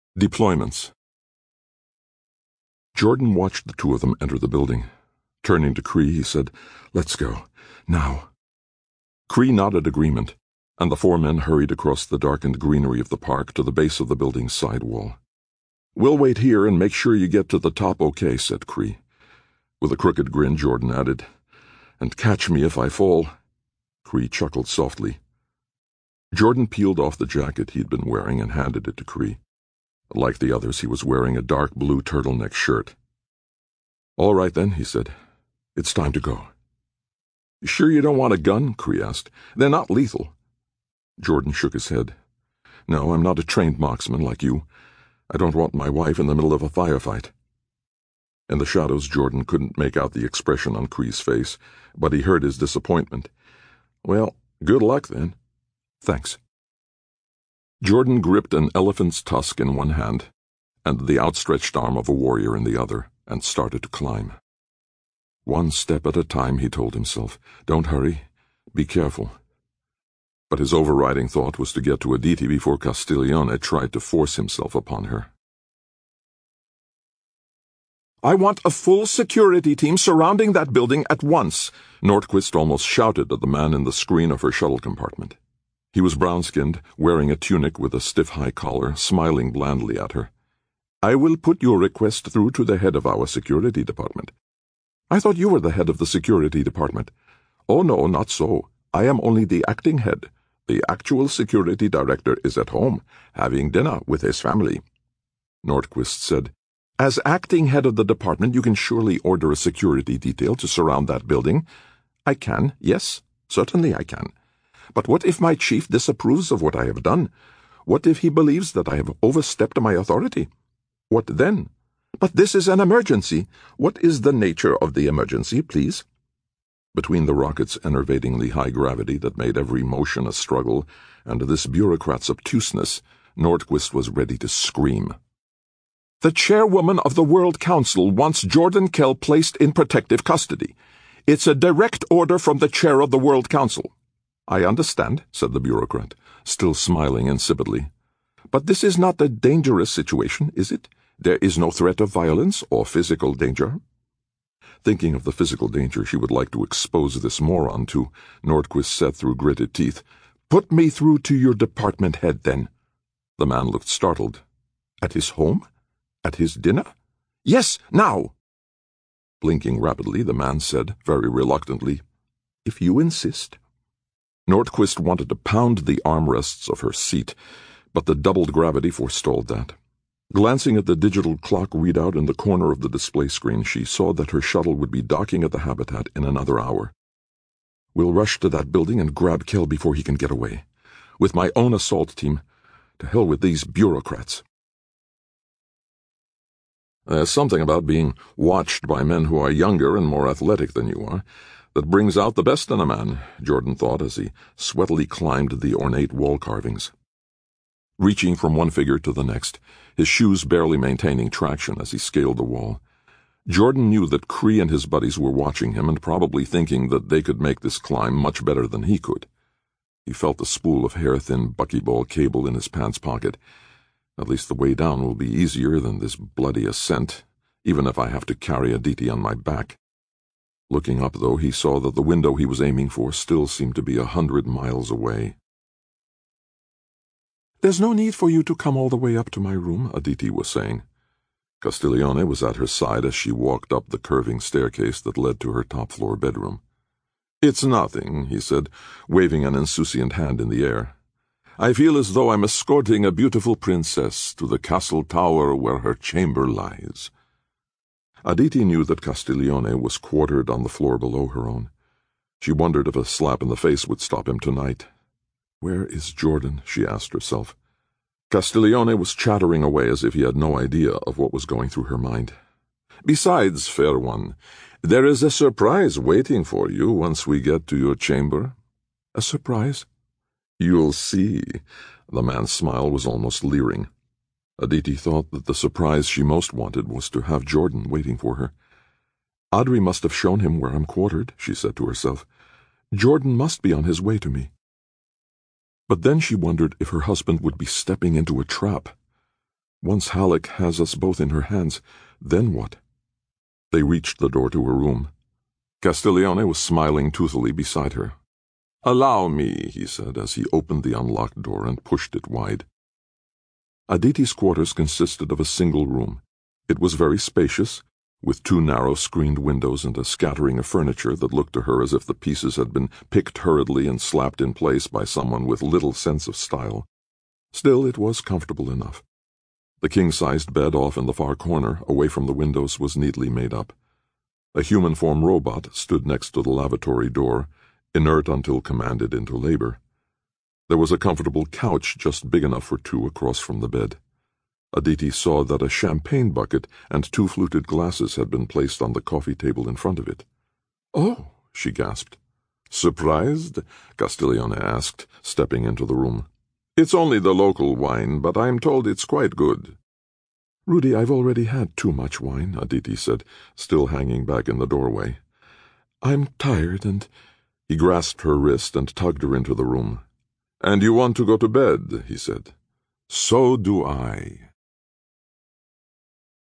Deployments. Jordan watched the two of them enter the building. Turning to Cree, he said, "Let's go. Now." Cree nodded agreement, and the four men hurried across the darkened greenery of the park to the base of the building's side wall. "We'll wait here and make sure you get to the top okay," said Cree. With a crooked grin, Jordan added, "And catch me if I fall." Cree chuckled softly. Jordan peeled off the jacket he'd been wearing and handed it to Cree. Like the others, he was wearing a dark blue turtleneck shirt. "All right then," he said. "It's time to go." "You sure you don't want a gun?" Cree asked. "They're not lethal." Jordan shook his head. "No, I'm not a trained marksman like you. I don't want my wife in the middle of a firefight." In the shadows, Jordan couldn't make out the expression on Cree's face, but he heard his disappointment. "Well, good luck then." "Thanks." Jordan gripped an elephant's tusk in one hand and the outstretched arm of a warrior in the other and started to climb. One step at a time, he told himself. Don't hurry. Be careful. But his overriding thought was to get to Aditi before Castiglione tried to force himself upon her. "I want a full security team surrounding that building at once," Nordquist almost shouted at the man in the screen of her shuttle compartment. He was brown-skinned, wearing a tunic with a stiff high collar, smiling blandly at her. "I will put your request through to the head of our security department." "I thought you were the head of the security department." "Oh no, not so. I am only the acting head. The actual security director is at home, having dinner with his family." Nordquist said, "As acting head of the department, you can surely order a security detail to surround that building." "I can, yes, certainly I can. But what if my chief disapproves of what I have done? What if he believes that I have overstepped my authority? What then? But this is an emergency. What is the nature of the emergency, please?" Between the rocket's enervatingly high gravity that made every motion a struggle and this bureaucrat's obtuseness, Nordquist was ready to scream. "The chairwoman of the World Council wants Jordan Kell placed in protective custody. It's a direct order from the chair of the World Council." "I understand," said the bureaucrat, still smiling insipidly. "But this is not a dangerous situation, is it? There is no threat of violence or physical danger?" Thinking of the physical danger she would like to expose this moron to, Nordquist said through gritted teeth, "Put me through to your department head, then." The man looked startled. "At his home? At his dinner?" "Yes, now!" Blinking rapidly, the man said, very reluctantly, "If you insist." Nordquist wanted to pound the armrests of her seat, but the doubled gravity forestalled that. Glancing at the digital clock readout in the corner of the display screen, she saw that her shuttle would be docking at the habitat in another hour. "We'll rush to that building and grab Kell before he can get away. With my own assault team. To hell with these bureaucrats." "There's something about being watched by men who are younger and more athletic than you are that brings out the best in a man," Jordan thought as he sweatily climbed the ornate wall carvings. Reaching from one figure to the next, his shoes barely maintaining traction as he scaled the wall, Jordan knew that Cree and his buddies were watching him and probably thinking that they could make this climb much better than he could. He felt the spool of hair-thin buckyball cable in his pants pocket. "At least the way down will be easier than this bloody ascent, even if I have to carry Aditi on my back." Looking up, though, he saw that the window he was aiming for still seemed to be 100 miles away. "There's no need for you to come all the way up to my room," Aditi was saying. Castiglione was at her side as she walked up the curving staircase that led to her top-floor bedroom. "It's nothing," he said, waving an insouciant hand in the air. "I feel as though I'm escorting a beautiful princess to the castle tower where her chamber lies." Aditi knew that Castiglione was quartered on the floor below her own. She wondered if a slap in the face would stop him tonight. "Where is Jordan?" she asked herself. Castiglione was chattering away as if he had no idea of what was going through her mind. "Besides, fair one, there is a surprise waiting for you once we get to your chamber." "A surprise?" "You'll see." The man's smile was almost leering. Aditi thought that the surprise she most wanted was to have Jordan waiting for her. "Adri must have shown him where I'm quartered," she said to herself. "Jordan must be on his way to me." But then she wondered if her husband would be stepping into a trap. Once Halleck has us both in her hands, then what? They reached the door to her room. Castiglione was smiling toothily beside her. "Allow me," he said as he opened the unlocked door and pushed it wide. Aditi's quarters consisted of a single room. It was very spacious, with 2 narrow screened windows and a scattering of furniture that looked to her as if the pieces had been picked hurriedly and slapped in place by someone with little sense of style. Still, it was comfortable enough. The king-sized bed off in the far corner, away from the windows, was neatly made up. A human-form robot stood next to the lavatory door, inert until commanded into labor. There was a comfortable couch just big enough for 2 across from the bed. Aditi saw that a champagne bucket and 2 fluted glasses had been placed on the coffee table in front of it. "Oh," she gasped. "Surprised?" Castiglione asked, stepping into the room. "It's only the local wine, but I'm told it's quite good." "Rudy, I've already had too much wine," Aditi said, still hanging back in the doorway. "I'm tired and—" He grasped her wrist and tugged her into the room. "And you want to go to bed," he said. "So do I."